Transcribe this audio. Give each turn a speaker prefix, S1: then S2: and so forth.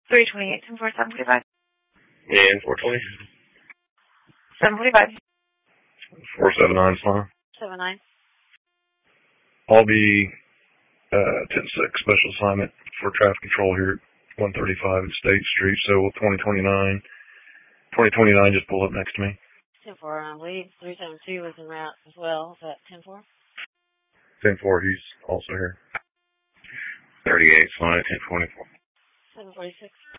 S1: 328, 10-4, 745.
S2: And 420.
S1: 745.
S2: 479 is fine.
S1: 79.
S2: I'll be 10-6 special assignment for traffic control here at 135 at State Street. So will 2029 just pull up next to me.
S1: 10-4, I believe 372 was en route as well. Is that 10-4?
S2: 10-4, he's also here.
S3: 38 is fine, 1024.
S1: 746.